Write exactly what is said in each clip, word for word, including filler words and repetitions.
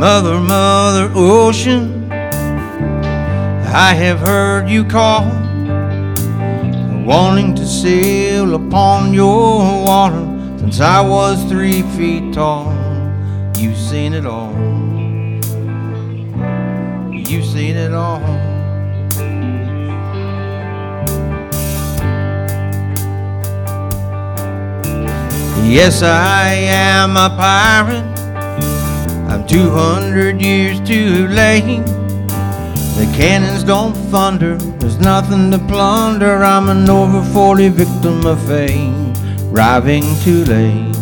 Mother, Mother Ocean, I have heard you call, wanting to sail upon your water since I was three feet tall. You've seen it all. You've seen it all. Yes, I am a pirate. I'm two hundred years too late. The cannons don't thunder, there's nothing to plunder. I'm an over forty victim of fame, arriving too late,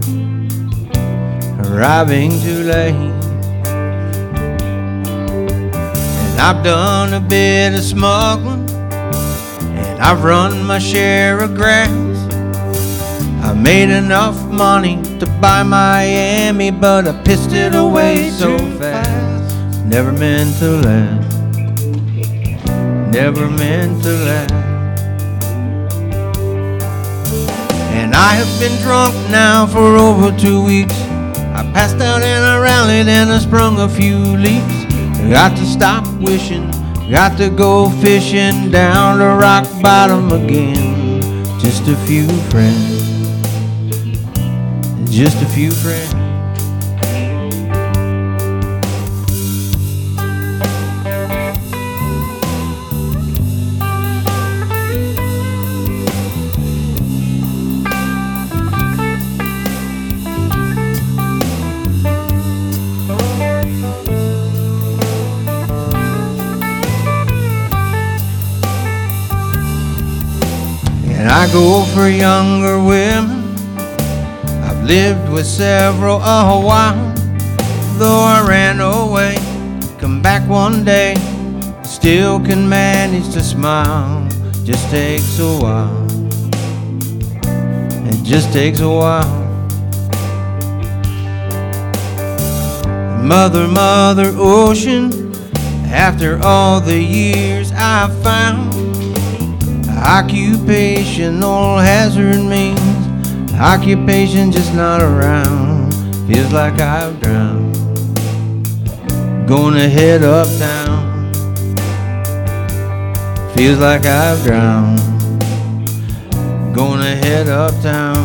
arriving too late. And I've done a bit of smuggling, and I've run my share of grass. I made enough money to buy Miami, but I pissed it away so fast. Never meant to last, never meant to last. And I have been drunk now for over two weeks. I passed out and I rallied and I sprung a few leaks. Got to stop wishing, got to go fishing down to rock bottom again. Just a few friends, just a few friends. And I go for younger women. Lived with several a while, though I ran away, come back one day, still can manage to smile. Just takes a while, it just takes a while. Mother, Mother Ocean, after all the years I've found, occupational hazard means occupation just not around. Feels like I've drowned, gonna head uptown. Feels like I've drowned, gonna head uptown.